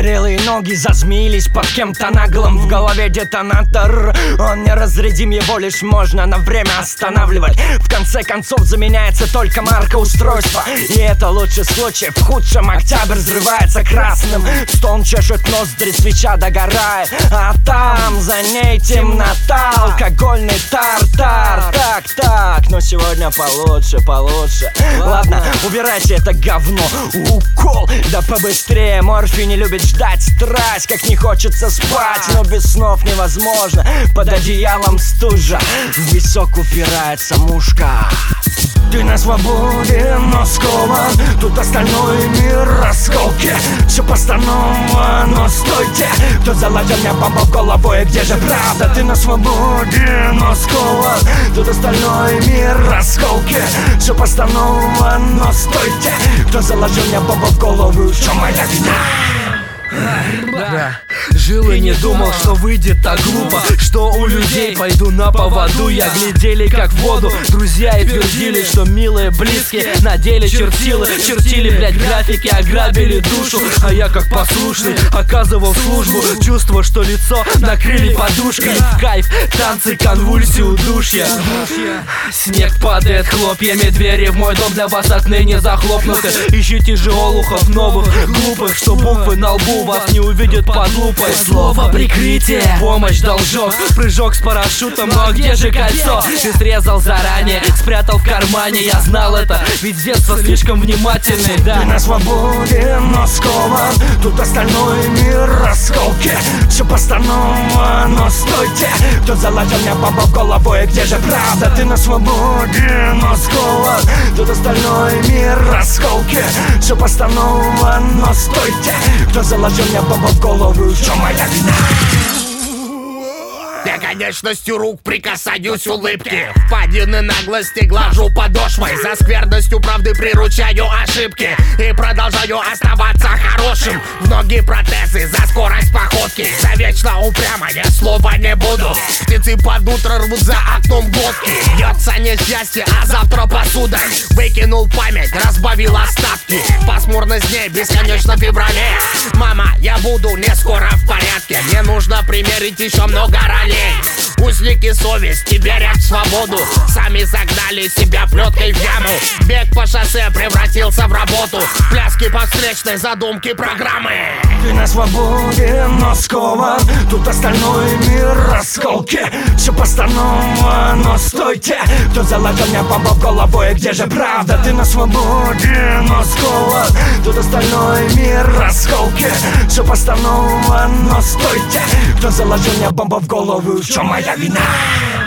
Загорелые ноги зазмеились под кем-то наглым. В голове детонатор, он неразрядим, его лишь можно на время останавливать. В конце концов заменяется только марка устройства, и это лучший случай. В худшем октябрь взрывается красным. Стон чешет ноздри, свеча догорает, а там за ней темнота, алкогольный тартар. Так, но сегодня получше. Ладно, убирайте это говно. Укол, да побыстрее. Морфий не любит ждать страсть, как не хочется спать, но без снов невозможно. Под одеялом стужа, в висок упирается мушка. Ты на свободе, но скован. Тут остальной мир расколки. Все постанова, но стойте. Кто заладил мне бомбу в голову, и где же правда? Ты на свободе, но скован. Тут остальной мир расколки. Все постанова, но стойте. Кто заложил мне бомбу в голову, в чем моя вина? Да. Жил и не думал, что выйдет так глупо, что у людей пойду на поводу. Я глядели как в воду друзья и твердили, что милые, близкие на деле чертили, блять, графики, ограбили душу. А я как послушный оказывал службу. Чувство, что лицо накрыли подушкой. Кайф, танцы, конвульсии, удушья. Снег падает хлопьями, двери в мой дом для вас отныне захлопнуты. Ищите же олухов новых, глупых, что буквы на лбу вас не увидят под лупой. Слово прикрытие, помощь, должок, прыжок с парашютом, но где же кольцо? Ты срезал заранее, спрятал в кармане. Я знал это, ведь с детства слишком внимательный, да. Ты на свободе, но скован. Тут остальной мир расколки. Все постанова, но стойте. Кто заладил мне бомбу в голову, и где же правда? Ты на свободе, но скован. Тут остальной мир расколки. Все постанова, но стойте. Кто заложил мне бомбу в голову, в чем моя вина? Я конечностью рук прикасаюсь улыбки, впадины наглости глажу подошвой. За скверностью правды приручаю ошибки и продолжаю оставаться хорошим. В ноги протезы за скорость походки, за вечно упрямое слова не буду. Птицы под утро рвут за окном глотки. Бьется несчастье, а завтра посуда. Выкинул память, разбавил остатки. Пасмурность дней бесконечно в феврале. Мама, я буду не скоро в порядке. Мне нужно примерить еще много ролей. Узники совести верят в свободу, сами загнали себя плеткой в яму. Бег по шоссе превратился в работу, пляски по встречной задумки программы. Ты на свободе, но скован. Тут остальной мир расколки. Все постанова, но стойте. Кто заложил мне бомбу в голову, и где же правда? Ты на свободе, но скован. Тут остальной мир расколки. Все постанова, но стойте. Кто заложил мне бомбу в голову, в чем моя вина?